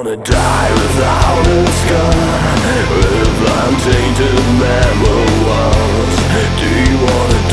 wanna die without a scar, with untainted memories? Do you wanna